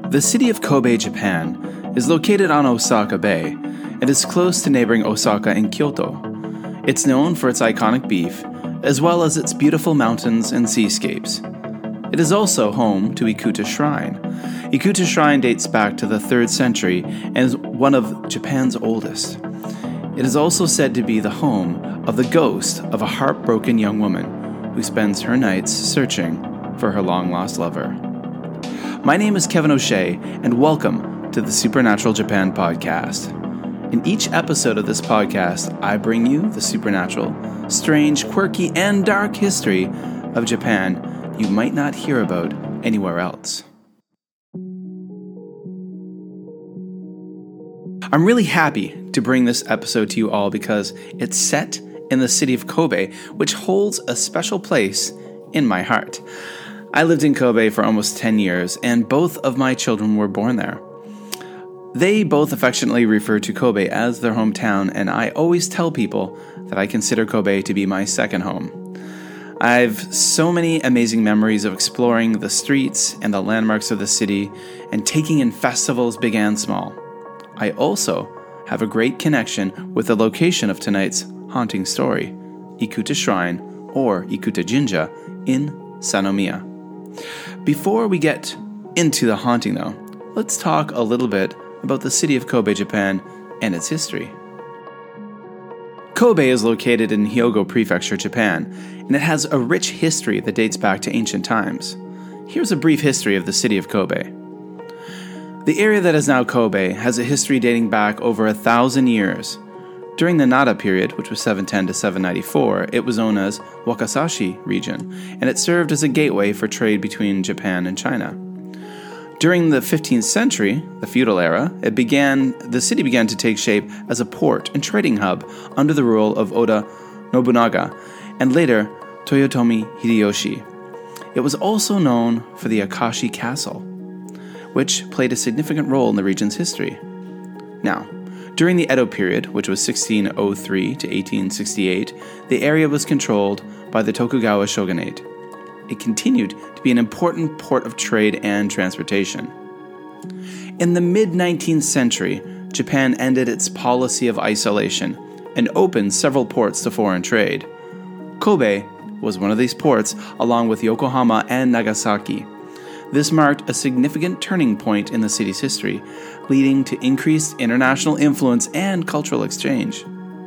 The city of Kobe, Japan, is located on Osaka Bay and is close to neighboring Osaka and Kyoto. It's known for its iconic beef, as well as its beautiful mountains and seascapes. It is also home to Ikuta Shrine. Ikuta Shrine dates back to the 3rd century and is one of Japan's oldest. It is also said to be the home of the ghost of a heartbroken young woman who spends her nights searching for her long-lost lover. My name is Kevin O'Shea, and welcome to the Supernatural Japan podcast. In each episode of this podcast, I bring you the supernatural, strange, quirky, and dark history of Japan you might not hear about anywhere else. I'm really happy to bring this episode to you all because it's set in the city of Kobe, which holds a special place in my heart. I lived in Kobe for almost 10 years, and both of my children were born there. They both affectionately refer to Kobe as their hometown, and I always tell people that I consider Kobe to be my second home. I've so many amazing memories of exploring the streets and the landmarks of the city and taking in festivals big and small. I also have a great connection with the location of tonight's haunting story, Ikuta Shrine, or Ikuta Jinja, in Sanomiya. Before we get into the haunting though, let's talk a little bit about the city of Kobe, Japan, and its history. Kobe is located in Hyogo Prefecture, Japan, and it has a rich history that dates back to ancient times. Here's a brief history of the city of Kobe. The area that is now Kobe has a history dating back over 1,000 years. During the Nara period, which was 710 to 794, it was known as Wakasashi region, and it served as a gateway for trade between Japan and China. During the 15th century, the feudal era, the city began to take shape as a port and trading hub under the rule of Oda Nobunaga, and later Toyotomi Hideyoshi. It was also known for the Akashi Castle, which played a significant role in the region's history. Now, during the Edo period, which was 1603 to 1868, the area was controlled by the Tokugawa shogunate. It continued to be an important port of trade and transportation. In the mid-19th century, Japan ended its policy of isolation and opened several ports to foreign trade. Kobe was one of these ports, along with Yokohama and Nagasaki. This marked a significant turning point in the city's history, leading to increased international influence and cultural exchange.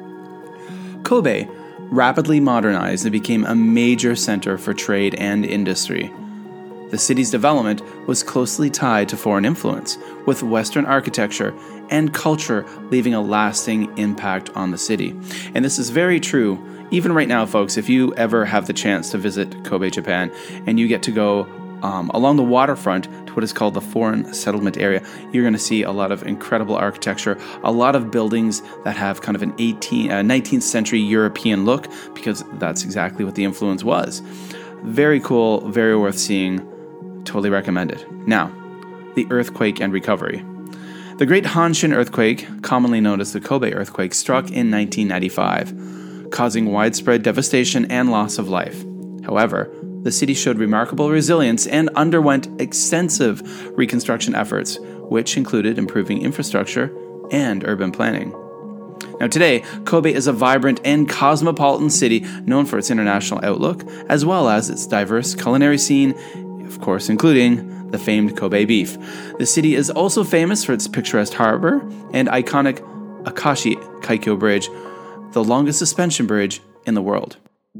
Kobe rapidly modernized and became a major center for trade and industry. The city's development was closely tied to foreign influence, with Western architecture and culture leaving a lasting impact on the city. And this is very true even right now, folks. If you ever have the chance to visit Kobe, Japan, and you get to go along the waterfront to what is called the foreign settlement area, you're going to see a lot of incredible architecture, a lot of buildings that have kind of an 19th century European look, because that's exactly what the influence was. Very cool, very worth seeing, totally recommended. Now, the earthquake and recovery. The Great Hanshin earthquake, commonly known as the Kobe earthquake, struck in 1995, causing widespread devastation and loss of life. However, the city showed remarkable resilience and underwent extensive reconstruction efforts, which included improving infrastructure and urban planning. Now today, Kobe is a vibrant and cosmopolitan city known for its international outlook, as well as its diverse culinary scene, of course including the famed Kobe beef. The city is also famous for its picturesque harbor and iconic Akashi Kaikyo Bridge, the longest suspension bridge in the world.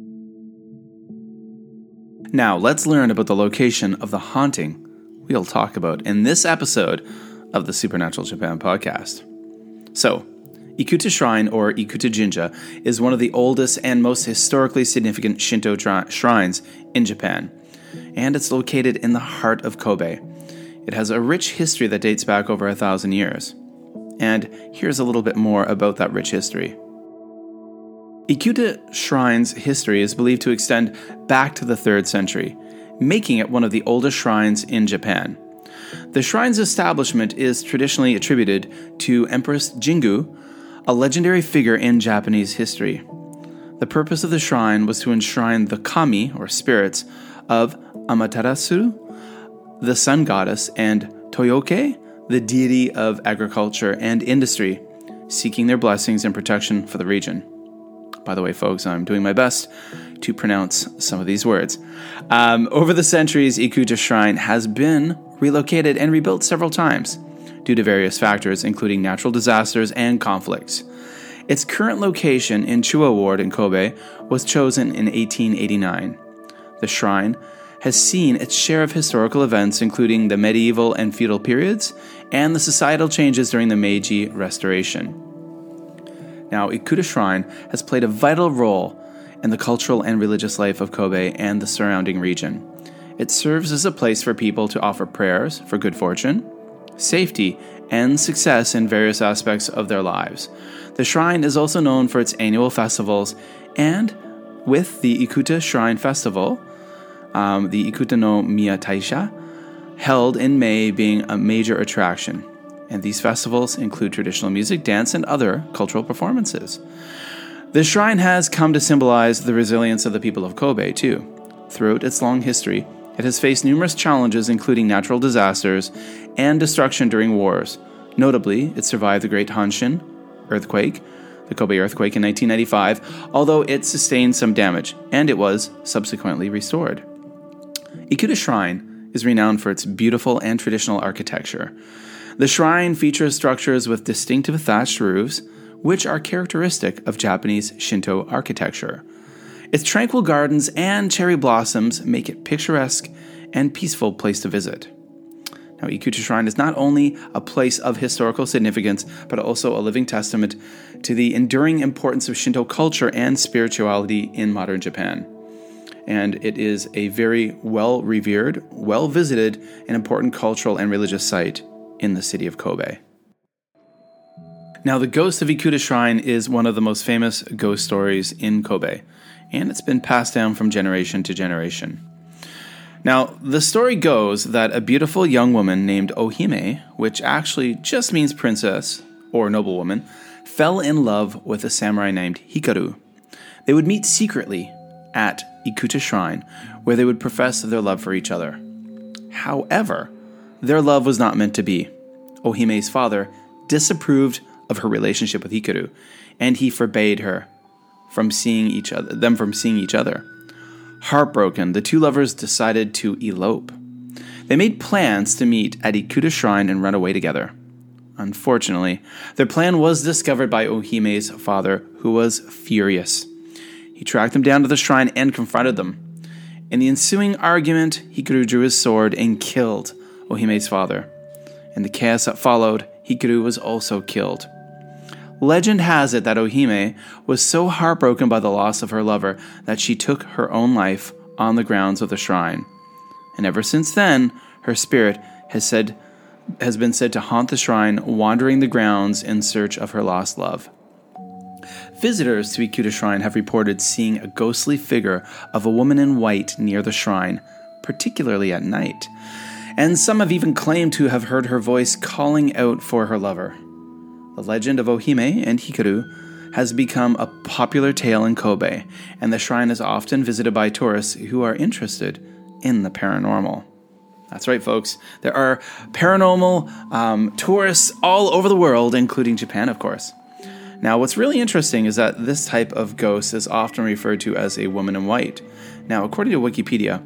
Now, let's learn about the location of the haunting we'll talk about in this episode of the Supernatural Japan podcast. So, Ikuta Shrine, or Ikuta Jinja, is one of the oldest and most historically significant Shinto shrines in Japan, and it's located in the heart of Kobe. It has a rich history that dates back over 1,000 years. And here's a little bit more about that rich history. Ikuta Shrine's history is believed to extend back to the 3rd century, making it one of the oldest shrines in Japan. The shrine's establishment is traditionally attributed to Empress Jingu, a legendary figure in Japanese history. The purpose of the shrine was to enshrine the kami, or spirits, of Amaterasu, the sun goddess, and Toyoke, the deity of agriculture and industry, seeking their blessings and protection for the region. By the way, folks, I'm doing my best to pronounce some of these words. Over the centuries, Ikuta Shrine has been relocated and rebuilt several times due to various factors, including natural disasters and conflicts. Its current location in Chuo Ward in Kobe was chosen in 1889. The shrine has seen its share of historical events, including the medieval and feudal periods and the societal changes during the Meiji Restoration. Now, Ikuta Shrine has played a vital role in the cultural and religious life of Kobe and the surrounding region. It serves as a place for people to offer prayers for good fortune, safety, and success in various aspects of their lives. The shrine is also known for its annual festivals, and with the Ikuta Shrine Festival, the Ikuta no Miya Taisha, held in May being a major attraction. And these festivals include traditional music, dance, and other cultural performances. The shrine has come to symbolize the resilience of the people of Kobe, too. Throughout its long history, it has faced numerous challenges, including natural disasters and destruction during wars. Notably, it survived the Great Hanshin earthquake, the Kobe earthquake in 1995, although it sustained some damage, and it was subsequently restored. Ikuta Shrine is renowned for its beautiful and traditional architecture. The shrine features structures with distinctive thatched roofs, which are characteristic of Japanese Shinto architecture. Its tranquil gardens and cherry blossoms make it picturesque and peaceful place to visit. Now, Ikuta Shrine is not only a place of historical significance, but also a living testament to the enduring importance of Shinto culture and spirituality in modern Japan. And it is a very well-revered, well-visited, and important cultural and religious site in the city of Kobe. Now, the ghost of Ikuta Shrine is one of the most famous ghost stories in Kobe, and it's been passed down from generation to generation. Now, the story goes that a beautiful young woman named Ohime, which actually just means princess or noblewoman, fell in love with a samurai named Hikaru. They would meet secretly at Ikuta Shrine, where they would profess their love for each other. However, their love was not meant to be. Ohime's father disapproved of her relationship with Hikaru, and he forbade them from seeing each other. Heartbroken, the two lovers decided to elope. They made plans to meet at Ikuta Shrine and run away together. Unfortunately, their plan was discovered by Ohime's father, who was furious. He tracked them down to the shrine and confronted them. In the ensuing argument, Hikaru drew his sword and killed Ohime's father. In the chaos that followed, Hikaru was also killed. Legend has it that Ohime was so heartbroken by the loss of her lover that she took her own life on the grounds of the shrine. And ever since then, her spirit has been said to haunt the shrine, wandering the grounds in search of her lost love. Visitors to Ikuta Shrine have reported seeing a ghostly figure of a woman in white near the shrine, particularly at night. And some have even claimed to have heard her voice calling out for her lover. The legend of Ohime and Hikaru has become a popular tale in Kobe, and the shrine is often visited by tourists who are interested in the paranormal. That's right, folks. There are paranormal tourists all over the world, including Japan, of course. Now, what's really interesting is that this type of ghost is often referred to as a woman in white. Now, according to Wikipedia,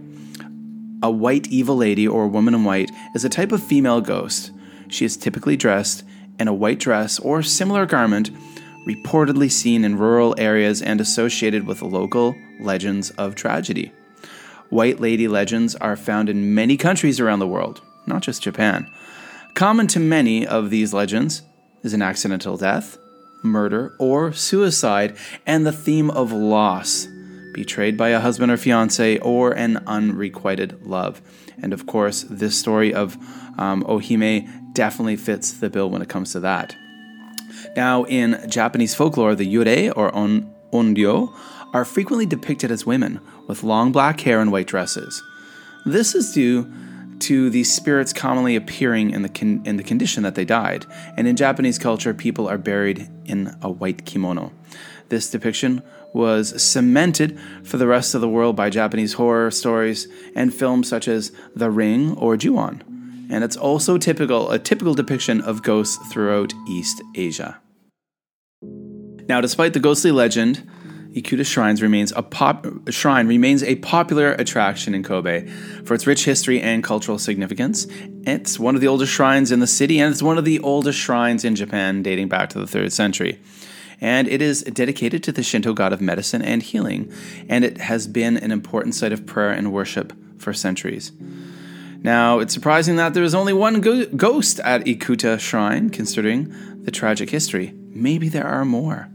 a white evil lady or woman in white is a type of female ghost. She is typically dressed in a white dress or similar garment, reportedly seen in rural areas and associated with local legends of tragedy. White lady legends are found in many countries around the world, not just Japan. Common to many of these legends is an accidental death, murder, or suicide, and the theme of loss, betrayed by a husband or fiancé, or an unrequited love. And of course, this story of Ohime definitely fits the bill when it comes to that. Now, in Japanese folklore, the yurei, or onryo, are frequently depicted as women with long black hair and white dresses. This is due to these spirits commonly appearing in the condition that they died, and in Japanese culture, people are buried in a white kimono. This depiction was cemented for the rest of the world by Japanese horror stories and films such as The Ring or Ju-on. and it's also a typical depiction of ghosts throughout East Asia. Now, despite the ghostly legend, Ikuta Shrine remains a popular attraction in Kobe for its rich history and cultural significance. It's one of the oldest shrines in the city, and it's one of the oldest shrines in Japan, dating back to the 3rd century. And it is dedicated to the Shinto god of medicine and healing, and it has been an important site of prayer and worship for centuries. Now, it's surprising that there is only one ghost at Ikuta Shrine, considering the tragic history. Maybe there are more.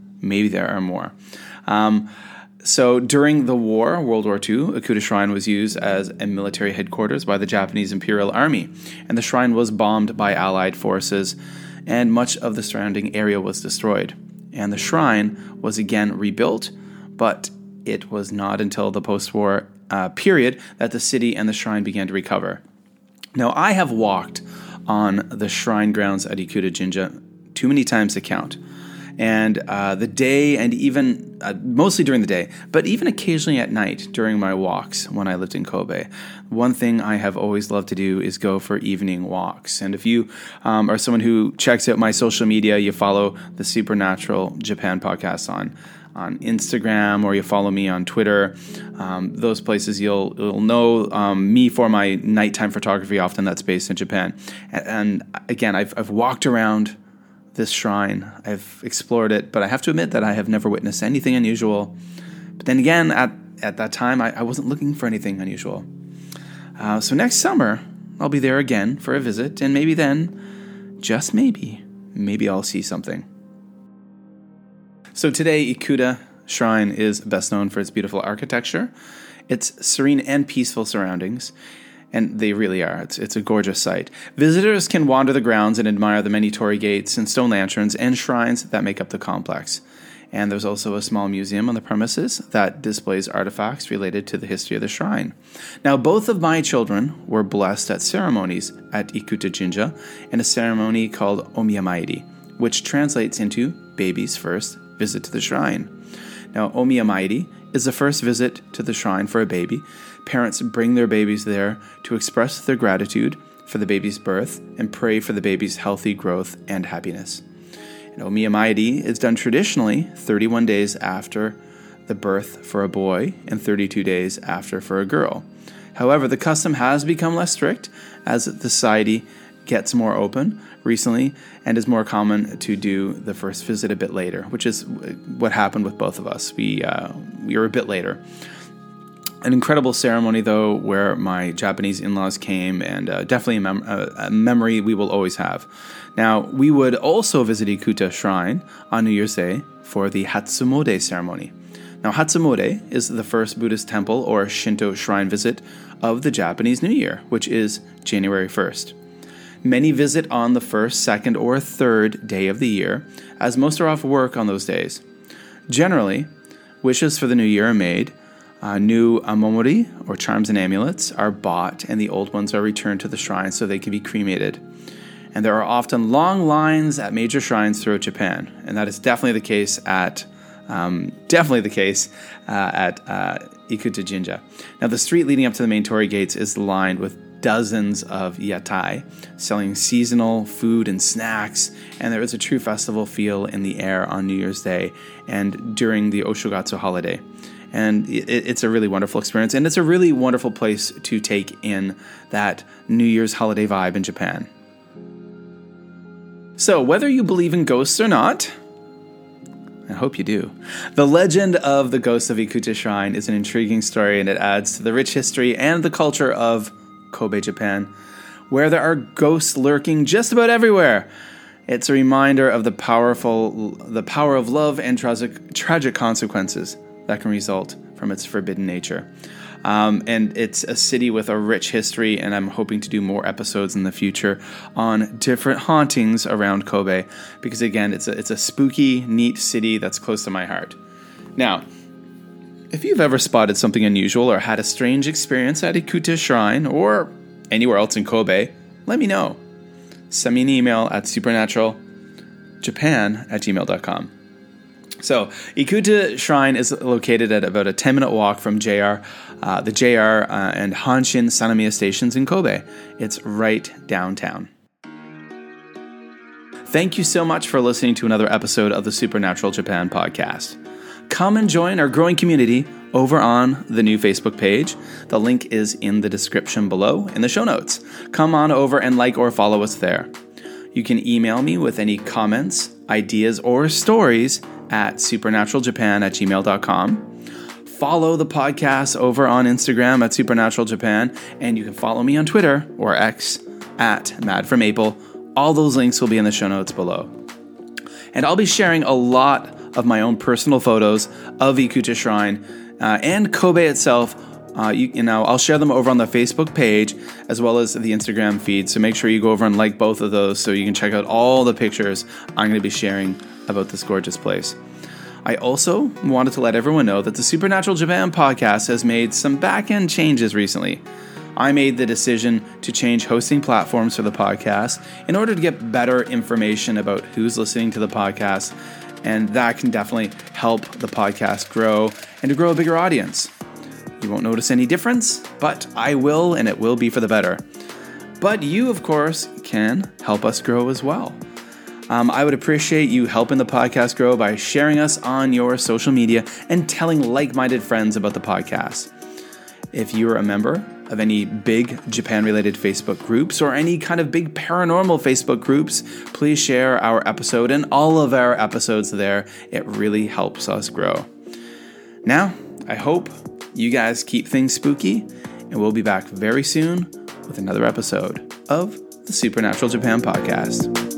So during the war, World War II, Ikuta Shrine was used as a military headquarters by the Japanese Imperial Army, and the shrine was bombed by Allied forces, and much of the surrounding area was destroyed. And the shrine was again rebuilt, but it was not until the post-war period that the city and the shrine began to recover. Now, I have walked on the shrine grounds at Ikuta Jinja too many times to count. And the day, and even mostly during the day, but even occasionally at night during my walks when I lived in Kobe. One thing I have always loved to do is go for evening walks. And if you are someone who checks out my social media, you follow the Supernatural Japan podcast on Instagram, or you follow me on Twitter, those places you'll know me for my nighttime photography, often that's based in Japan. And again, I've walked around this shrine. I've explored it, but I have to admit that I have never witnessed anything unusual. But then again, at that time, I wasn't looking for anything unusual. So next summer, I'll be there again for a visit, and maybe then, just maybe I'll see something. So today, Ikuta Shrine is best known for its beautiful architecture, its serene and peaceful surroundings, and they really are. It's a gorgeous sight. Visitors can wander the grounds and admire the many torii gates and stone lanterns and shrines that make up the complex. And there's also a small museum on the premises that displays artifacts related to the history of the shrine. Now, both of my children were blessed at ceremonies at Ikuta Jinja in a ceremony called Omiyamairi, which translates into baby's first visit to the shrine. Now, Omiyamairi is the first visit to the shrine for a baby. Parents bring their babies there to express their gratitude for the baby's birth and pray for the baby's healthy growth and happiness. And Omiyamairi is done traditionally 31 days after the birth for a boy and 32 days after for a girl. However, the custom has become less strict as the society gets more open recently, and is more common to do the first visit a bit later, which is what happened with both of us. We were a bit later. An incredible ceremony, though, where my Japanese in-laws came, and definitely a memory we will always have. Now, we would also visit Ikuta Shrine on New Year's Day for the Hatsumode ceremony. Now, Hatsumode is the first Buddhist temple or Shinto shrine visit of the Japanese New Year, which is January 1st. Many visit on the first, second, or third day of the year, as most are off work on those days. Generally, wishes for the new year are made, new amomori, or charms and amulets, are bought, and the old ones are returned to the shrine so they can be cremated. And there are often long lines at major shrines throughout Japan, and that is definitely the case at Ikuta Jinja. Now, the street leading up to the main torii gates is lined with dozens of yatai selling seasonal food and snacks, and there is a true festival feel in the air on New Year's Day and during the Oshogatsu holiday. And it's a really wonderful experience, and it's a really wonderful place to take in that New Year's holiday vibe in Japan. So, whether you believe in ghosts or not, I hope you do, the legend of the ghosts of Ikuta Shrine is an intriguing story, and it adds to the rich history and the culture of Kobe, Japan, where there are ghosts lurking just about everywhere. It's a reminder of the power of love and tragic consequences that can result from its forbidden nature. And it's a city with a rich history, and I'm hoping to do more episodes in the future on different hauntings around Kobe, because again, it's a spooky, neat city that's close to my heart. Now, if you've ever spotted something unusual or had a strange experience at Ikuta Shrine or anywhere else in Kobe, let me know. Send me an email at supernaturaljapan@gmail.com. So, Ikuta Shrine is located at about a 10-minute walk from the JR and Hanshin Sanamiya stations in Kobe. It's right downtown. Thank you so much for listening to another episode of the Supernatural Japan podcast. Come and join our growing community over on the new Facebook page. The link is in the description below in the show notes. Come on over and like or follow us there. You can email me with any comments, ideas, or stories at supernaturaljapan@gmail.com. Follow the podcast over on Instagram at supernaturaljapan, and you can follow me on Twitter or X at madformaple. All those links will be in the show notes below. And I'll be sharing a lot of my own personal photos of Ikuta Shrine and Kobe itself. I'll share them over on the Facebook page as well as the Instagram feed. So make sure you go over and like both of those so you can check out all the pictures I'm going to be sharing about this gorgeous place. I also wanted to let everyone know that the Supernatural Japan podcast has made some back-end changes recently. I made the decision to change hosting platforms for the podcast in order to get better information about who's listening to the podcast, and that can definitely help the podcast grow and to grow a bigger audience. You won't notice any difference, but I will, and it will be for the better. But you, of course, can help us grow as well. I would appreciate you helping the podcast grow by sharing us on your social media and telling like-minded friends about the podcast. If you're a member of any big Japan-related Facebook groups or any kind of big paranormal Facebook groups, please share our episode and all of our episodes there. It really helps us grow. Now, I hope you guys keep things spooky, and we'll be back very soon with another episode of the Supernatural Japan podcast.